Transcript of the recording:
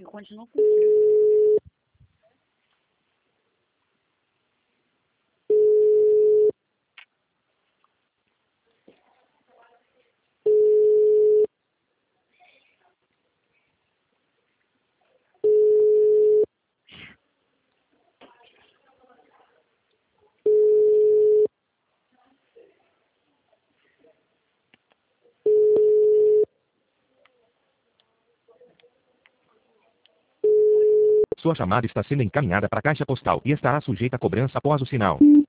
que continua com frio. Sua chamada está sendo encaminhada para a caixa postal e estará sujeita a cobrança após o sinal.